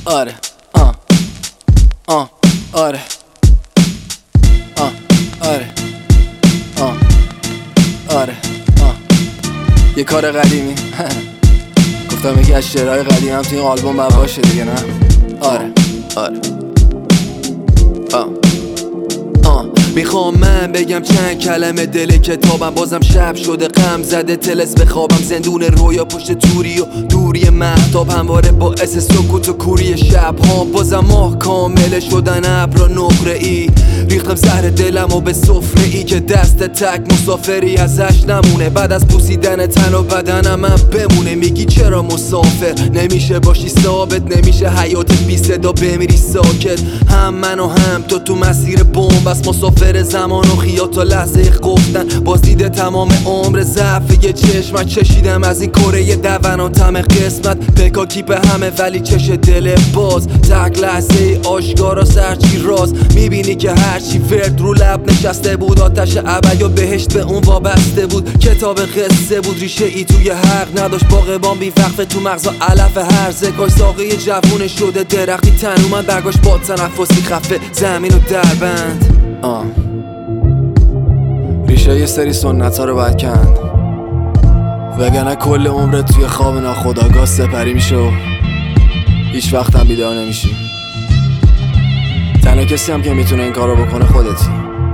آره آره آره یه کار قدیمی گفتم یکی از شعرهای قدیم هم توی این آلبوم باید باشه دیگه، نه؟ آره میخوام من بگم چند کلمه دل کتابم، بازم شب شده غم زده تلس به خوابم، زندون رویا پشت توری و دوری مهتاب، همواره باعث سکوت و کوری شب ها، بازم ماه کامل شدن ابر و نقره ای، ریختم زهر دلم و به سفره ای که دست تک مسافری ازش نمونه، بعد از پوسیدن تن و بدنم من بمونه. میگی چرا مسافر نمیشه باشی ثابت، نمیشه حیاتت بی صدا بمیری ساکت، هم من و هم تو مسیر بمب بس مسافر زمان و خیال تا لحظه گفتن، باز دیده تمام عمر ضعف یه چشمت چشیدم از این کره دونان تم قسمت، بکاکی به همه ولی چش دل باز، تک لحظه آشکارا سرچی راست، میبینی که هرچی ورد رو لب نشسته بود، آتش ابد یا بهشت به اون وابسته بود، کتاب قصه بود ریشه ای توی حق نداشت، باغبان بی وقفه تو مغزا علف هرزه، کاش ساقه جوون شده درختی تن اومد برگاش با تنفسی خفه زمین و دربند. ریشه یه سری سنت ها رو باید کند، وگرنه کل عمرت توی خواب ناخودآگاه سپری میشه و هیچ وقت هم بیدار نمیشی. تنها کسی هم که میتونه این کار رو بکنه خودتی.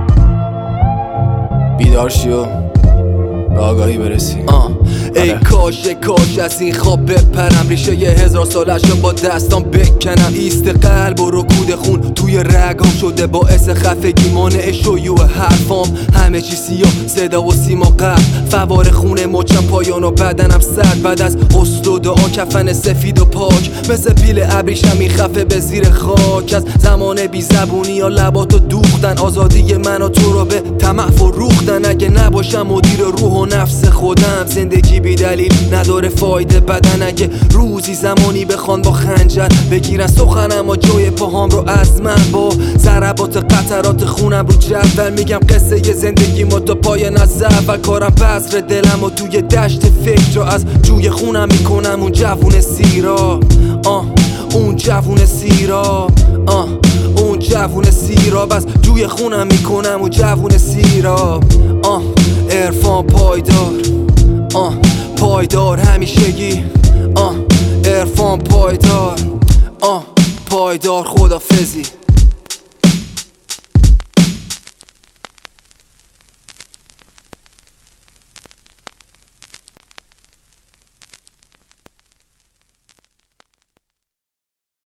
بیدار شی و به آگاهی برسی. ای کاش از این خواب بپرم، ریشه یه 1000 سالش رو با دستام بکنم، ایست قلب و رکود خون توی رگام شده باعث خفگی، مانع شیوع حرفام، همه چی سیاه صدا و سیما قلب، فوار خونه مچم پایان و بدنم سرد، بعد از غسل و دعا کفن سفید و پاک، مثل پیل ابریشم میخفه به زیر خاک، از زمان بی زبونی یا لباتو دوختن، آزادی من و تو رو به طمع فروختن، اگه نباشم مدیر روح و نفس خودم، زندگی بی دلیل نداره فایده، بدن اگه روزی زمانی بخوان با خنجر بگیرن سخنم و جای پاهام رو از من، با ضربات قطرات خونم رو جدول میگم قصه ی زندگی ما تا پایان از اول، کارم بذر دلم و توی دشت فکر رو از جوی خونم میکنم اون جوون سیراب، اون جوون سیراب، اون جوون سیراب، از جوی خونم میکنم اون جوون سیراب، عرفان پایدار همیشگی، عرفان پایدار خدافظی.